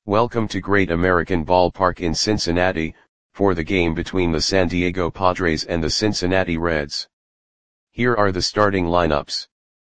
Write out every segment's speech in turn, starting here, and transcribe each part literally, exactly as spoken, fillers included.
Welcome to Great American Ballpark in Cincinnati, for the game between the San Diego Padres and the Cincinnati Reds. Here are the starting lineups.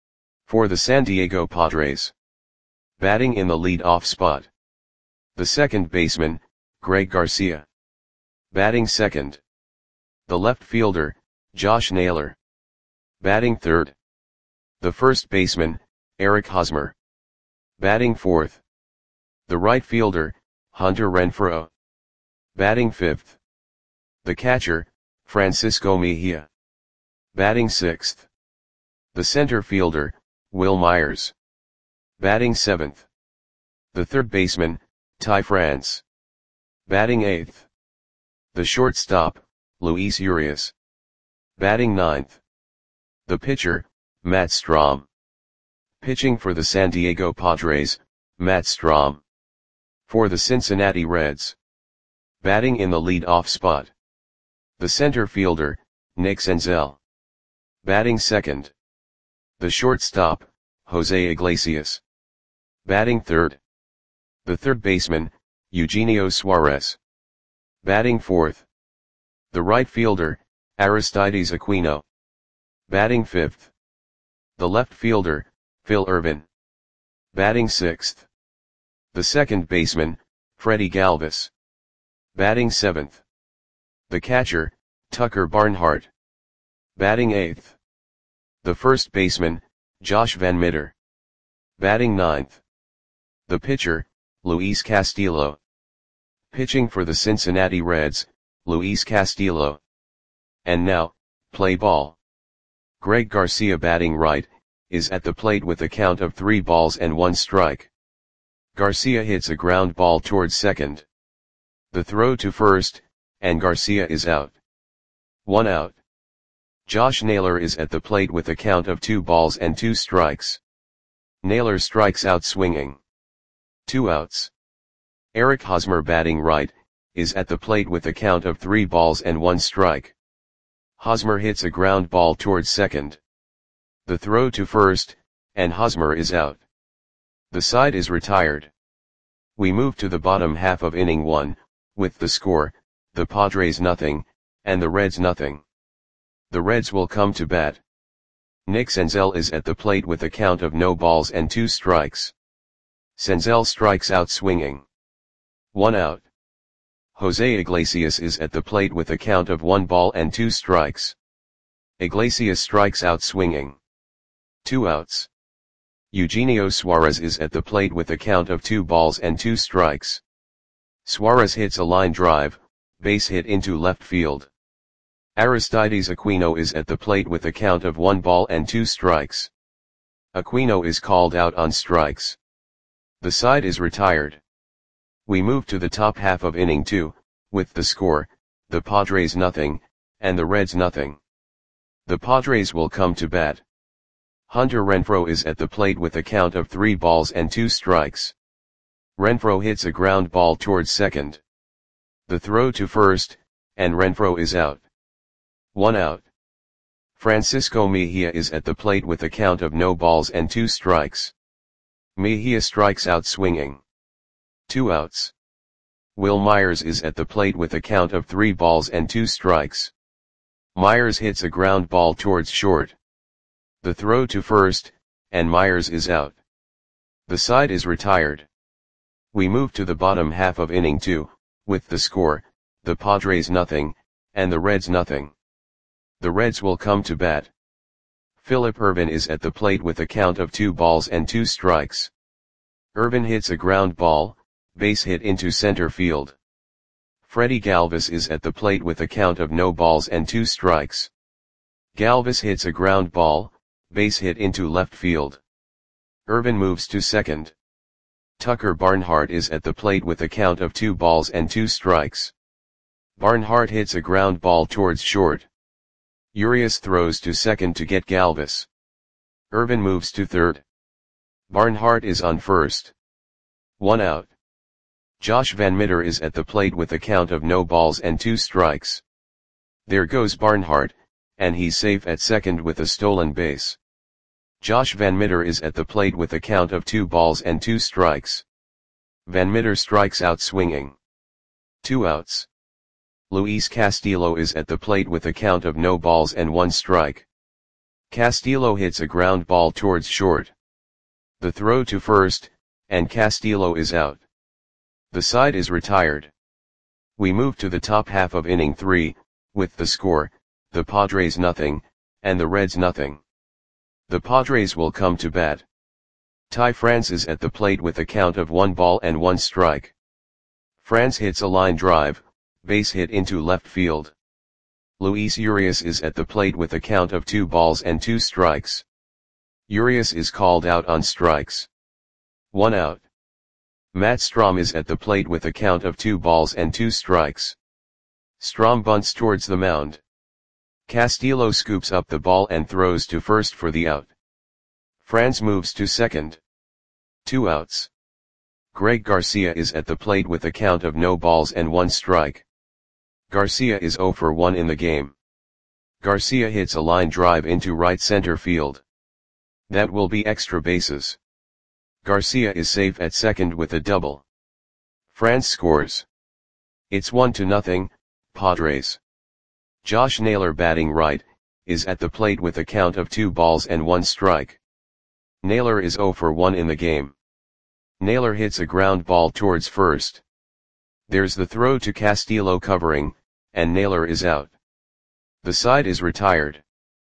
For the San Diego Padres. Batting in the lead-off spot. The second baseman, Greg Garcia. Batting second. The left fielder, Josh Naylor. Batting third. The first baseman, Eric Hosmer. Batting fourth. The right fielder, Hunter Renfroe. Batting fifth. The catcher, Francisco Mejia. Batting sixth. The center fielder, Wil Myers. Batting seventh. The third baseman, Ty France. Batting eighth. The shortstop, Luis Urias. Batting ninth. The pitcher, Matt Strahm. Pitching for the San Diego Padres, Matt Strahm. For the Cincinnati Reds. Batting in the lead-off spot. The center fielder, Nick Senzel. Batting second. The shortstop, Jose Iglesias. Batting third. The third baseman, Eugenio Suarez. Batting fourth. The right fielder, Aristides Aquino. Batting fifth. The left fielder, Phil Ervin. Batting sixth. The second baseman, Freddie Galvis. Batting seventh. The catcher, Tucker Barnhart. Batting eighth. The first baseman, Josh Van Meter. Batting ninth. The pitcher, Luis Castillo. Pitching for the Cincinnati Reds, Luis Castillo. And now, play ball. Greg Garcia, batting right, is at the plate with a count of three balls and one strike. Garcia hits a ground ball towards second. The throw to first, and Garcia is out. One out. Josh Naylor is at the plate with a count of two balls and two strikes. Naylor strikes out swinging. Two outs. Eric Hosmer, batting right, is at the plate with a count of three balls and one strike. Hosmer hits a ground ball towards second. The throw to first, and Hosmer is out. The side is retired. We move to the bottom half of inning one, with the score, the Padres nothing, and the Reds nothing. The Reds will come to bat. Nick Senzel is at the plate with a count of no balls and two strikes. Senzel strikes out swinging. One out. Jose Iglesias is at the plate with a count of one ball and two strikes. Iglesias strikes out swinging. Two outs. Eugenio Suarez is at the plate with a count of two balls and two strikes. Suarez hits a line drive, base hit into left field. Aristides Aquino is at the plate with a count of one ball and two strikes. Aquino is called out on strikes. The side is retired. We move to the top half of inning two, with the score, the Padres nothing, and the Reds nothing. The Padres will come to bat. Hunter Renfroe is at the plate with a count of three balls and two strikes. Renfroe hits a ground ball towards second. The throw to first, and Renfroe is out. One out. Francisco Mejia is at the plate with a count of no balls and two strikes. Mejia strikes out swinging. Two outs. Wil Myers is at the plate with a count of three balls and two strikes. Myers hits a ground ball towards short. The throw to first, and Myers is out. The side is retired. We move to the bottom half of inning two, with the score, the Padres nothing, and the Reds nothing. The Reds will come to bat. Philip Ervin is at the plate with a count of two balls and two strikes. Ervin hits a ground ball, base hit into center field. Freddie Galvis is at the plate with a count of no balls and two strikes. Galvis hits a ground ball, base hit into left field. Ervin moves to second. Tucker Barnhart is at the plate with a count of two balls and two strikes. Barnhart hits a ground ball towards short. Urias throws to second to get Galvis. Ervin moves to third. Barnhart is on first. One out. Josh Van Meter is at the plate with a count of no balls and two strikes. There goes Barnhart, and he's safe at second with a stolen base. Josh Van Meter is at the plate with a count of two balls and two strikes. Van Mitter strikes out swinging. Two outs. Luis Castillo is at the plate with a count of no balls and one strike. Castillo hits a ground ball towards short. The throw to first, and Castillo is out. The side is retired. We move to the top half of inning three, with the score, the Padres nothing, and the Reds nothing. The Padres will come to bat. Ty France is at the plate with a count of one ball and one strike. France hits a line drive, base hit into left field. Luis Urias is at the plate with a count of two balls and two strikes. Urias is called out on strikes. One out. Matt Strahm is at the plate with a count of two balls and two strikes. Strahm bunts towards the mound. Castillo scoops up the ball and throws to first for the out. France moves to second. Two outs. Greg Garcia is at the plate with a count of no balls and one strike. Garcia is zero for one in the game. Garcia hits a line drive into right center field. That will be extra bases. Garcia is safe at second with a double. France scores. It's one to nothing, Padres. Josh Naylor, batting right, is at the plate with a count of two balls and one strike. Naylor is zero for one in the game. Naylor hits a ground ball towards first. There's the throw to Castillo covering, and Naylor is out. The side is retired.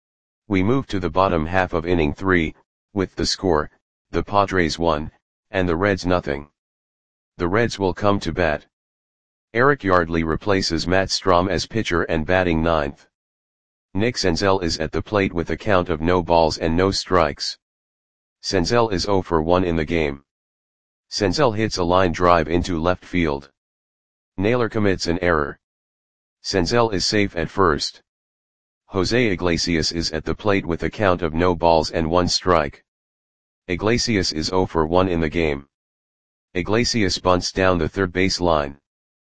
We move to the bottom half of inning three, with the score, the Padres one, and the Reds nothing. The Reds will come to bat. Eric Yardley replaces Matt Strahm as pitcher and batting ninth. Nick Senzel is at the plate with a count of no balls and no strikes. Senzel is zero for one in the game. Senzel hits a line drive into left field. Naylor commits an error. Senzel is safe at first. Jose Iglesias is at the plate with a count of no balls and one strike. Iglesias is zero for one in the game. Iglesias bunts down the third base line.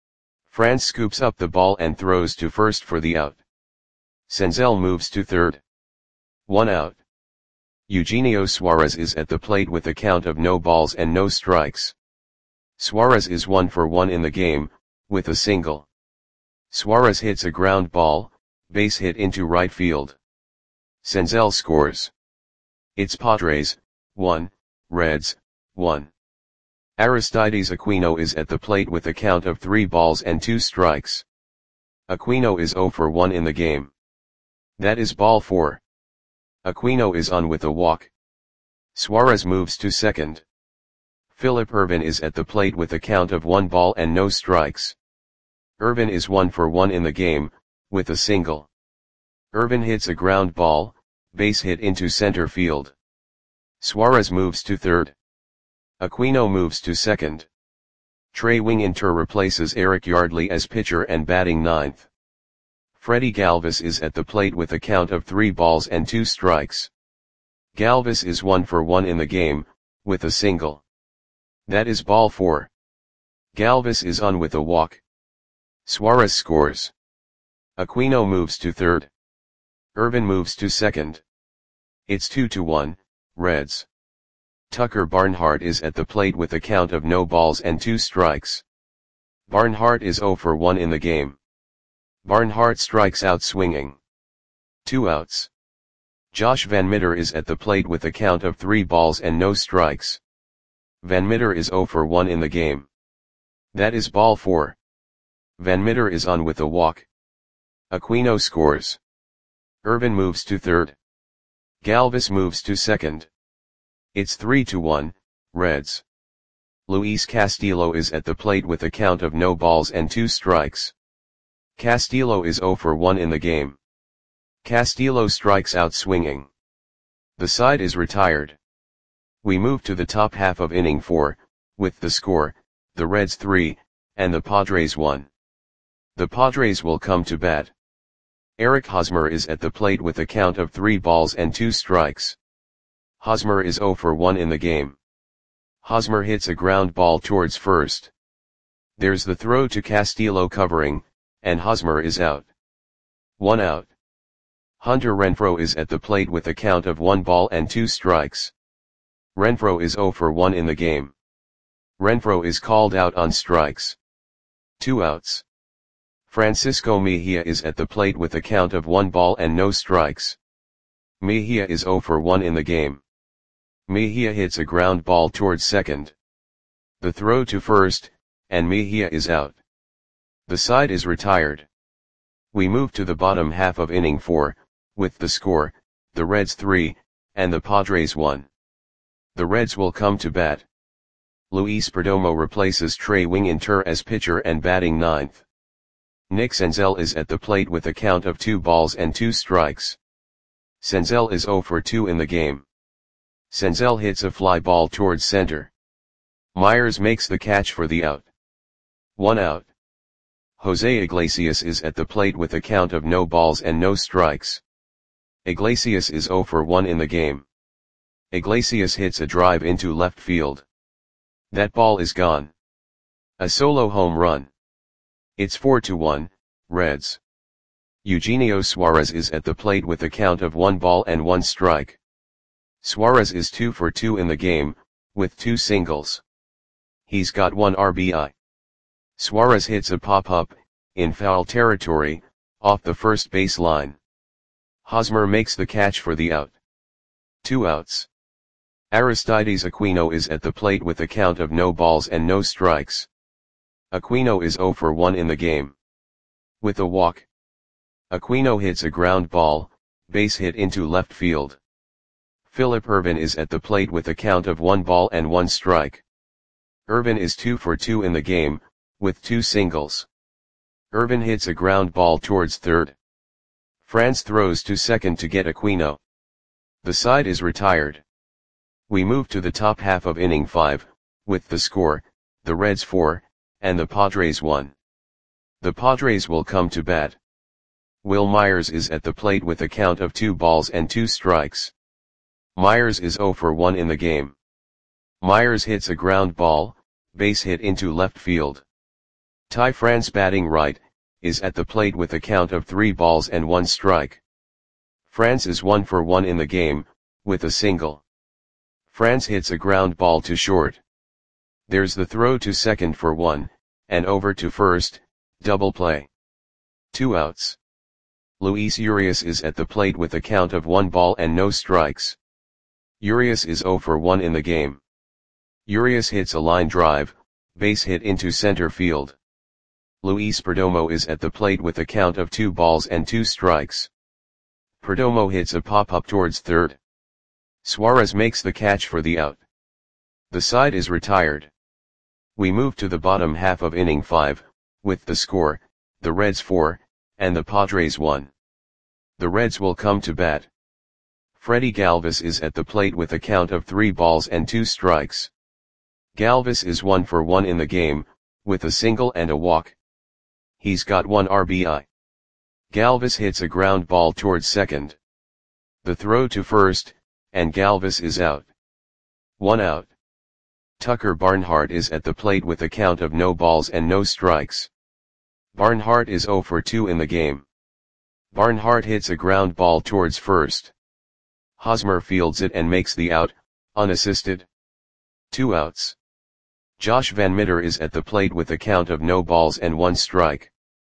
France scoops up the ball and throws to first for the out. Senzel moves to third. One out. Eugenio Suarez is at the plate with a count of no balls and no strikes. Suarez is one for one in the game, with a single. Suarez hits a ground ball, base hit into right field. Senzel scores. It's Padres, one, Reds, one. Aristides Aquino is at the plate with a count of three balls and two strikes. Aquino is zero for one in the game. That is ball four. Aquino is on with a walk. Suarez moves to second. Philip Ervin is at the plate with a count of one ball and no strikes. Ervin is one for one in the game, with a single. Ervin hits a ground ball, base hit into center field. Suarez moves to third. Aquino moves to second. Trey Winginter replaces Eric Yardley as pitcher and batting ninth. Freddie Galvis is at the plate with a count of three balls and two strikes. Galvis is one for one in the game, with a single. That is ball four. Galvis is on with a walk. Suarez scores. Aquino moves to third. Ervin moves to second. It's two to one, Reds. Tucker Barnhart is at the plate with a count of no balls and two strikes. Barnhart is zero for one in the game. Barnhart strikes out swinging. Two outs. Josh Van Mitter is at the plate with a count of three balls and no strikes. Van Mitter is zero for one in the game. That is ball four. Van Mitter is on with a walk. Aquino scores. Ervin moves to third. Galvis moves to second. It's three to one, Reds. Luis Castillo is at the plate with a count of no balls and two strikes. Castillo is zero for one in the game. Castillo strikes out swinging. The side is retired. We move to the top half of inning four, with the score, the Reds three, and the Padres one. The Padres will come to bat. Eric Hosmer is at the plate with a count of three balls and two strikes. Hosmer is zero for one in the game. Hosmer hits a ground ball towards first. There's the throw to Castillo covering, and Hosmer is out. One out. Hunter Renfroe is at the plate with a count of one ball and two strikes. Renfroe is zero for one in the game. Renfroe is called out on strikes. Two outs. Francisco Mejia is at the plate with a count of one ball and no strikes. Mejia is zero for one in the game. Mejia hits a ground ball towards second. The throw to first, and Mejia is out. The side is retired. We move to the bottom half of inning four, with the score, the Reds three, and the Padres one. The Reds will come to bat. Luis Perdomo replaces Trey Winginter as pitcher and batting ninth. Nick Senzel is at the plate with a count of two balls and two strikes. Senzel is zero for two in the game. Senzel hits a fly ball towards center. Myers makes the catch for the out. One out. Jose Iglesias is at the plate with a count of no balls and no strikes. Iglesias is zero for one in the game. Iglesias hits a drive into left field. That ball is gone. A solo home run. It's four to one, Reds. Eugenio Suarez is at the plate with a count of one ball and one strike. Suarez is two for two in the game, with two singles. He's got one R B I. Suarez hits a pop-up, in foul territory, off the first base line. Hosmer makes the catch for the out. Two outs. Aristides Aquino is at the plate with a count of no balls and no strikes. Aquino is zero for one in the game. With a walk. Aquino hits a ground ball, base hit into left field. Phillip Ervin is at the plate with a count of one ball and one strike. Ervin is two for two in the game, with two singles. Ervin hits a ground ball towards third. France throws to second to get Aquino. The side is retired. We move to the top half of inning five, with the score, the Reds four, and the Padres one. The Padres will come to bat. Will Myers is at the plate with a count of two balls and two strikes. Myers is zero for one in the game. Myers hits a ground ball, base hit into left field. Ty France, batting right, is at the plate with a count of three balls and one strike. France is one for one in the game, with a single. France hits a ground ball to short. There's the throw to second for one, and over to first, double play. Two outs. Luis Urias is at the plate with a count of one ball and no strikes. Urias is zero for one in the game. Urias hits a line drive, base hit into center field. Luis Perdomo is at the plate with a count of two balls and two strikes. Perdomo hits a pop-up towards third. Suarez makes the catch for the out. The side is retired. We move to the bottom half of inning five, with the score, the Reds four, and the Padres one. The Reds will come to bat. Freddie Galvis is at the plate with a count of three balls and two strikes. Galvis is one for one in the game, with a single and a walk. He's got one R B I. Galvis hits a ground ball towards second. The throw to first, and Galvis is out. One out. Tucker Barnhart is at the plate with a count of no balls and no strikes. Barnhart is zero for two in the game. Barnhart hits a ground ball towards first. Hosmer fields it and makes the out, unassisted. Two outs. Josh Van Meter is at the plate with a count of no balls and one strike.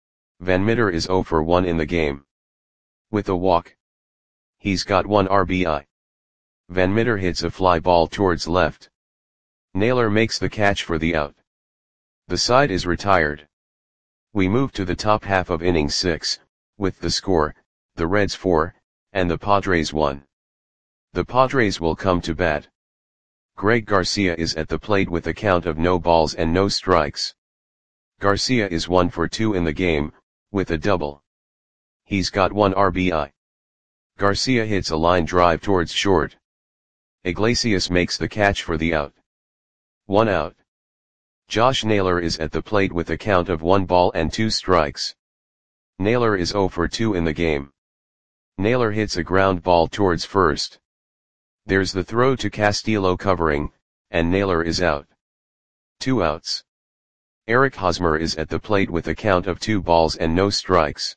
Van Meter is zero for one in the game. With a walk. He's got one R B I. Van Meter hits a fly ball towards left. Naylor makes the catch for the out. The side is retired. We move to the top half of inning six, with the score, the Reds four, and the Padres one. The Padres will come to bat. Greg Garcia is at the plate with a count of no balls and no strikes. Garcia is one for two in the game, with a double. He's got one R B I. Garcia hits a line drive towards short. Iglesias makes the catch for the out. One out. Josh Naylor is at the plate with a count of one ball and two strikes. Naylor is zero for two in the game. Naylor hits a ground ball towards first. There's the throw to Castillo covering, and Naylor is out. Two outs. Eric Hosmer is at the plate with a count of two balls and no strikes.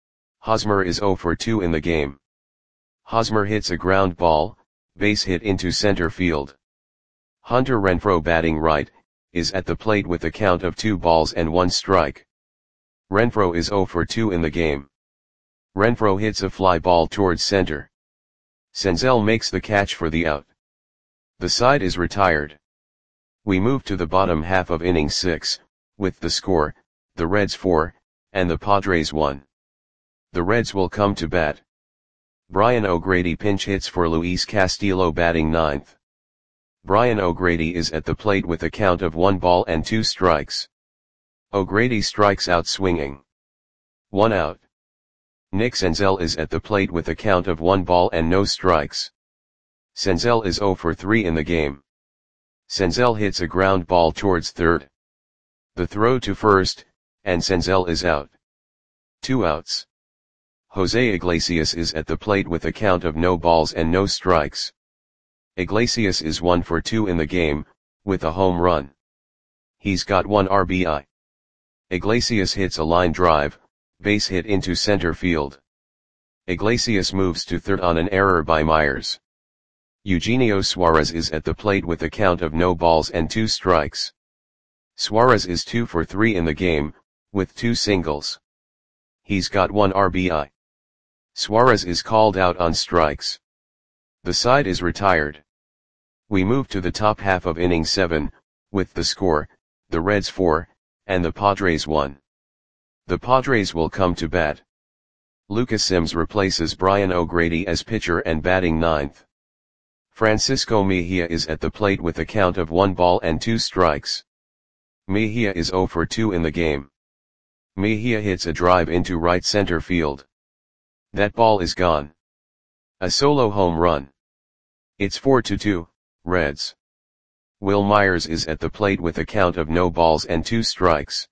Hosmer is zero for two in the game. Hosmer hits a ground ball, base hit into center field. Hunter Renfroe, batting right, is at the plate with a count of two balls and one strike. Renfroe is zero for two in the game. Renfroe hits a fly ball towards center. Senzel makes the catch for the out. The side is retired. We move to the bottom half of inning six, with the score, the Reds four, and the Padres one. The Reds will come to bat. Brian O'Grady pinch hits for Luis Castillo batting ninth. Brian O'Grady is at the plate with a count of one ball and two strikes. O'Grady strikes out swinging. One out. Nick Senzel is at the plate with a count of one ball and no strikes. Senzel is zero for three in the game. Senzel hits a ground ball towards third. The throw to first, and Senzel is out. Two outs. Jose Iglesias is at the plate with a count of no balls and no strikes. Iglesias is one for two in the game, with a home run. He's got one R B I. Iglesias hits a line drive, base hit into center field. Iglesias moves to third on an error by Myers. Eugenio Suarez is at the plate with a count of no balls and two strikes. Suarez is two for three in the game, with two singles. He's got one R B I. Suarez is called out on strikes. The side is retired. We move to the top half of inning seven, with the score, the Reds four, and the Padres one. The Padres will come to bat. Lucas Sims replaces Brian O'Grady as pitcher and batting ninth. Francisco Mejia is at the plate with a count of one ball and two strikes. Mejia is zero for two in the game. Mejia hits a drive into right center field. That ball is gone. A solo home run. It's four to two, Reds. Will Myers is at the plate with a count of no balls and two strikes.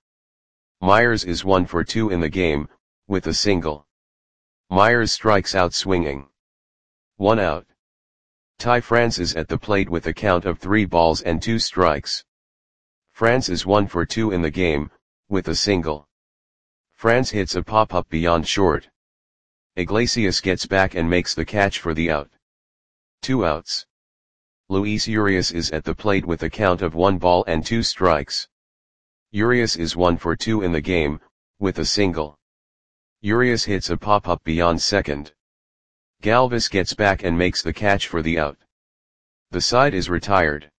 Myers is one for two in the game, with a single. Myers strikes out swinging. One out. Ty France is at the plate with a count of three balls and two strikes. France is one for two in the game, with a single. France hits a pop-up beyond short. Iglesias gets back and makes the catch for the out. Two outs. Luis Urias is at the plate with a count of one ball and two strikes. Urias is one for two in the game, with a single. Urias hits a pop-up beyond second. Galvis gets back and makes the catch for the out. The side is retired.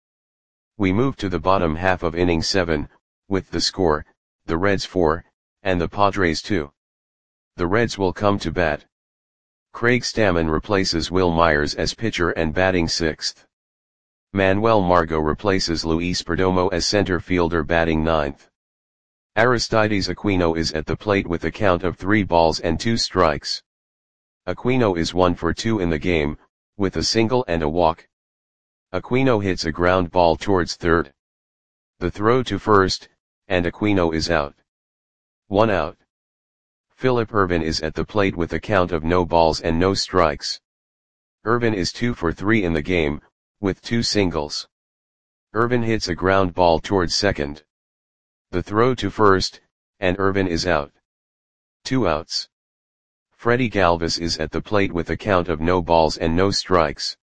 We move to the bottom half of inning seven, with the score, the Reds four, and the Padres two. The Reds will come to bat. Craig Stammen replaces Will Myers as pitcher and batting sixth. Manuel Margot replaces Luis Perdomo as center fielder batting ninth. Aristides Aquino is at the plate with a count of three balls and two strikes. Aquino is one for two in the game, with a single and a walk. Aquino hits a ground ball towards third. The throw to first, and Aquino is out. One out. Philip Irvin is at the plate with a count of no balls and no strikes. Irvin is two for three in the game, with two singles. Irvin hits a ground ball towards second. The throw to first, and Irvin is out. Two outs. Freddie Galvis is at the plate with a count of no balls and no strikes.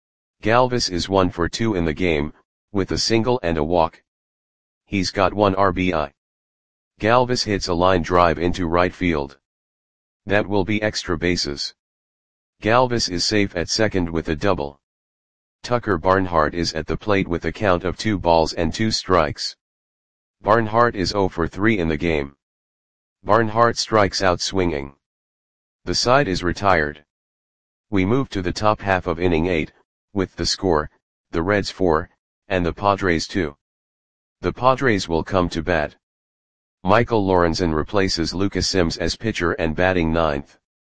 Galvis is one for two in the game, with a single and a walk. He's got one R B I. Galvis hits a line drive into right field. That will be extra bases. Galvis is safe at second with a double. Tucker Barnhart is at the plate with a count of two balls and two strikes. Barnhart is zero for three in the game. Barnhart strikes out swinging. The side is retired. We move to the top half of inning eight, with the score, the Reds four, and the Padres two. The Padres will come to bat. Michael Lorenzen replaces Lucas Sims as pitcher and batting ninth.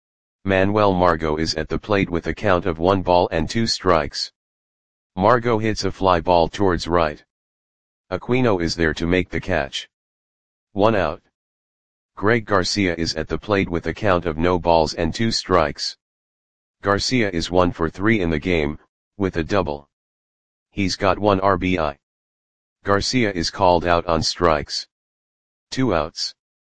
Manuel Margot is at the plate with a count of one ball and two strikes. Margot hits a fly ball towards right. Aquino is there to make the catch. One out. Greg Garcia is at the plate with a count of no balls and two strikes. Garcia is one for three in the game, with a double. He's got one R B I. Garcia is called out on strikes. Two outs.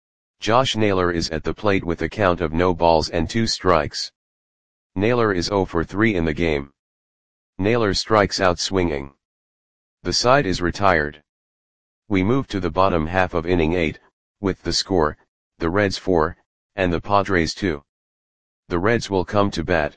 Josh Naylor is at the plate with a count of no balls and two strikes. Naylor is zero for three in the game. Naylor strikes out swinging. The side is retired. We move to the bottom half of inning eight, with the score, the Reds four, and the Padres two. The Reds will come to bat.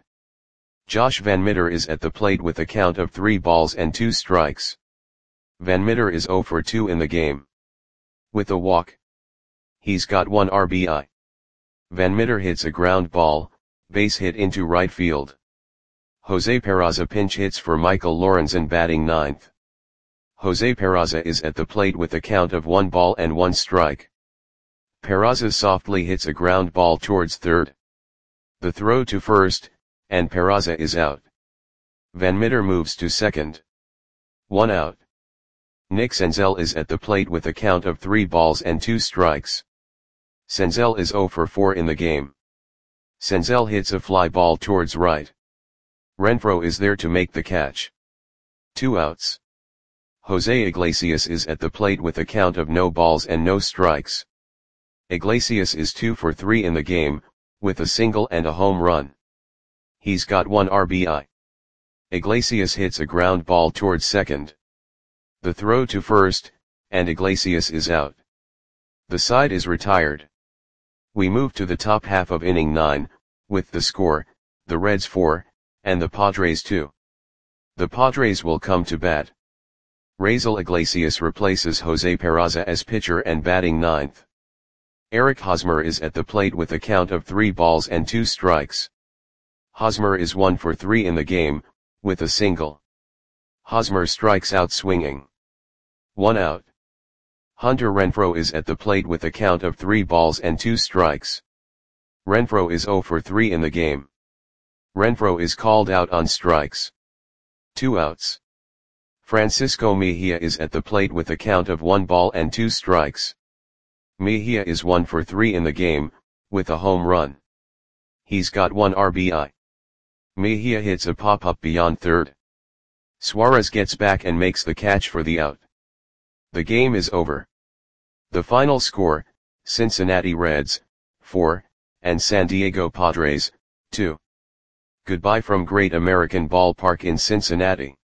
Josh Van Meter is at the plate with a count of three balls and two strikes. Van Meter is oh for two in the game. With a walk. He's got one R B I. Van Meter hits a ground ball, base hit into right field. Jose Peraza pinch hits for Michael Lorenzen batting ninth. Jose Peraza is at the plate with a count of one ball and one strike. Peraza softly hits a ground ball towards third. The throw to first, and Peraza is out. Van Meter moves to second. One out. Nick Senzel is at the plate with a count of three balls and two strikes. Senzel is oh for four in the game. Senzel hits a fly ball towards right. Renfroe is there to make the catch. Two outs. Jose Iglesias is at the plate with a count of no balls and no strikes. Iglesias is two for three in the game, with a single and a home run. He's got one R B I. Iglesias hits a ground ball towards second. The throw to first, and Iglesias is out. The side is retired. We move to the top half of inning nine, with the score, the Reds four, and the Padres two. The Padres will come to bat. Raisel Iglesias replaces Jose Peraza as pitcher and batting ninth. Eric Hosmer is at the plate with a count of three balls and two strikes. Hosmer is one for three in the game, with a single. Hosmer strikes out swinging. One out. Hunter Renfroe is at the plate with a count of three balls and two strikes. Renfroe is oh for three in the game. Renfroe is called out on strikes. Two outs. Francisco Mejia is at the plate with a count of one ball and two strikes. Mejia is one for three in the game, with a home run. He's got one R B I. Mejia hits a pop-up beyond third. Suarez gets back and makes the catch for the out. The game is over. The final score, Cincinnati Reds, four, and San Diego Padres, two. Goodbye from Great American Ballpark in Cincinnati.